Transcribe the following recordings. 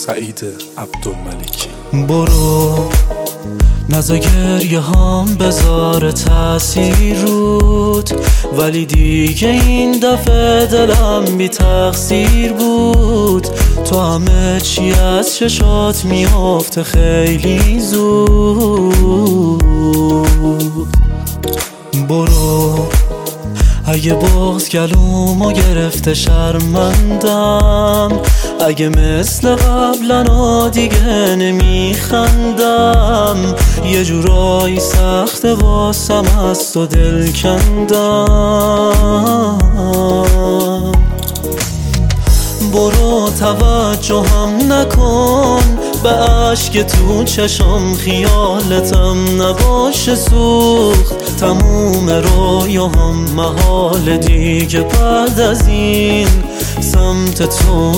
سعید عبدالملکی. برو نزا گریه هام بذاره تأثیر رود، ولی دیگه این دفعه دلم بی تقصیر بود. تو همه چی از چشات میافته خیلی زود. برو اگه باز گلومو گرفته شرمندم، اگه مثل قبلا دیگه نمیخندم، یه جورایی سخته واسم از تو دل کندم. برو توجهم نکن به عشق تو چشم، خیالتم نباشه سوخت تموم رویاهم محال دیگه بعد از این سمت تو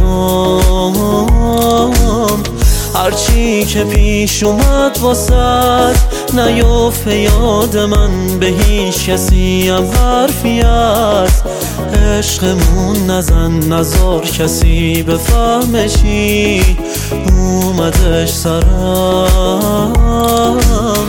بیام. هرچی که پیش اومد واسد نیافته یاد من، به هیچ کسی هم حرفی از عشقمون نزن، نزار کسی بفهمه چی اومدش سرم.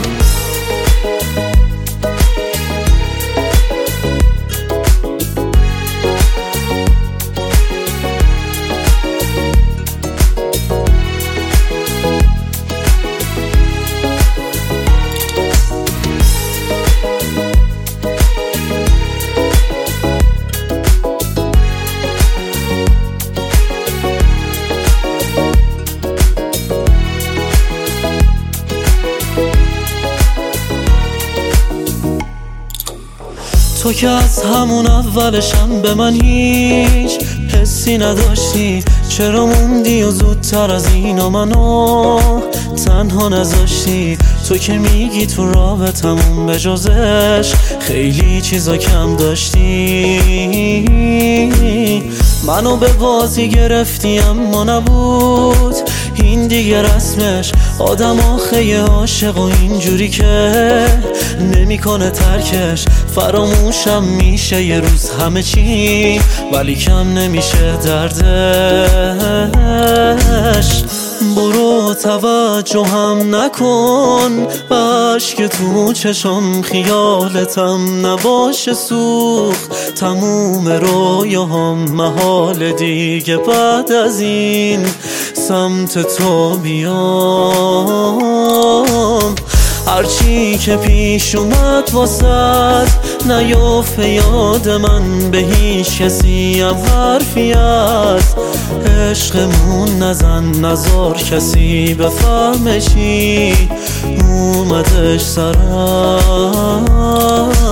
تو که از همون اولشم به من هیچ حسی نداشتی، چرا موندی و زودتر از اینا منو تنها نذاشتی؟ تو که میگی تو رابطمون به جزش خیلی چیزا کم داشتی. منو به بازی گرفتی اما نبود این دیگه رسمش، آدم آخه عاشق و اینجوری که نمیکنه ترکش. فراموشم میشه یه روز همه چی، ولی کم نمیشه دردش. برو توجهم نکن به عشق تو چشم، خیالتم نباشه سوخت تموم رویاهم محال دیگه بعد از این سمت تو بیام. هرچی که پیش اومد واسد نیافته یاد من، به هیچ کسی هم حرفی از عشقمون نزن، نزار کسی بفهمه چی اومدش سرم.